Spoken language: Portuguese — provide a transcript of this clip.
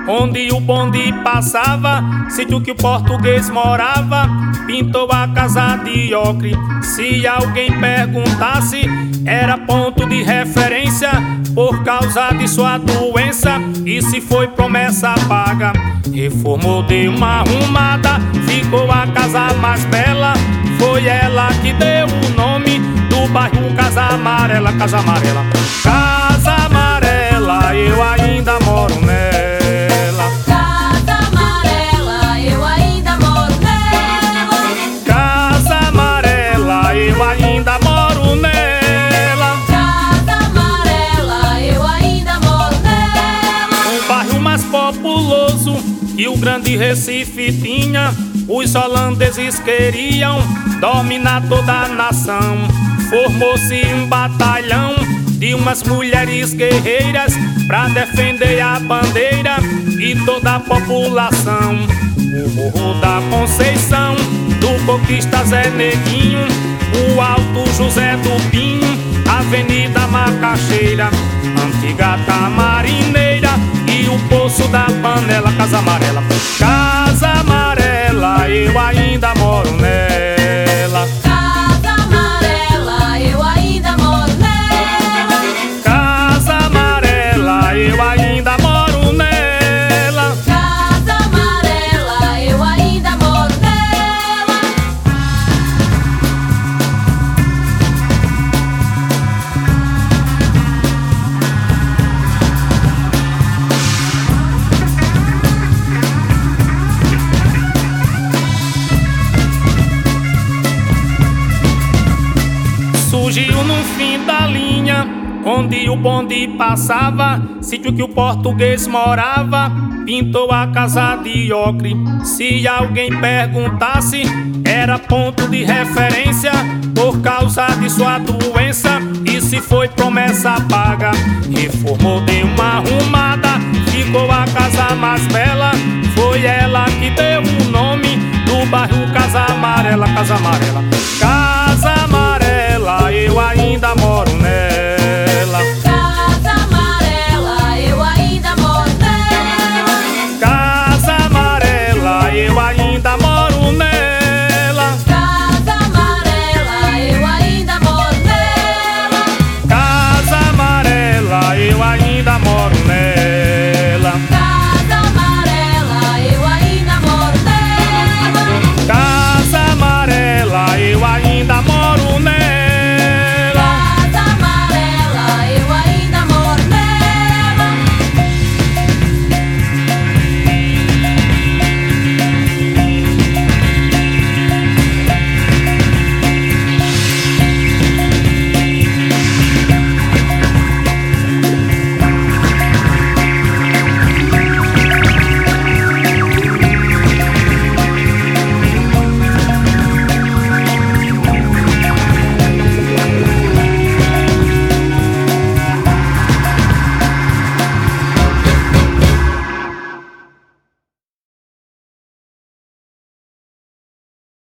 onde o bonde passava, sítio que o português morava, pintou a casa de ocre. Se alguém perguntasse, era ponto de referência por causa de sua doença. E se foi promessa paga, reformou, deu uma arrumada, ficou a casa mais bela. Foi ela que deu o nome do bairro Casa Amarela. Casa Amarela, Casa Amarela, eu ainda moro nela. Casa Amarela, eu ainda moro nela. Casa Amarela, eu ainda moro nela. Casa Amarela, eu ainda moro nela. Um bairro mais populoso que o grande Recife tinha, os holandeses queriam dominar toda a nação. Formou-se um batalhão de umas mulheres guerreiras pra defender a bandeira e toda a população. O Morro da Conceição, do Conquista Zé Neguinho, o Alto José do Pinho, Avenida Macaxeira, Antiga Tamarineira e o Poço da Panela. Casa Amarela, Casa Amarela, eu ainda moro nela. Casa Amarela, eu ainda moro nela. Casa Amarela, eu ainda moro nela. Casa Amarela, eu ainda moro nela. Surgiu no fim da linha, onde o bonde passava, sítio que o português morava, pintou a casa de ocre. Se alguém perguntasse, era ponto de referência por causa de sua doença. E se foi promessa paga, reformou, deu uma arrumada, ficou a casa mais bela. Foi ela que deu o nome do bairro Casa Amarela. Casa Amarela,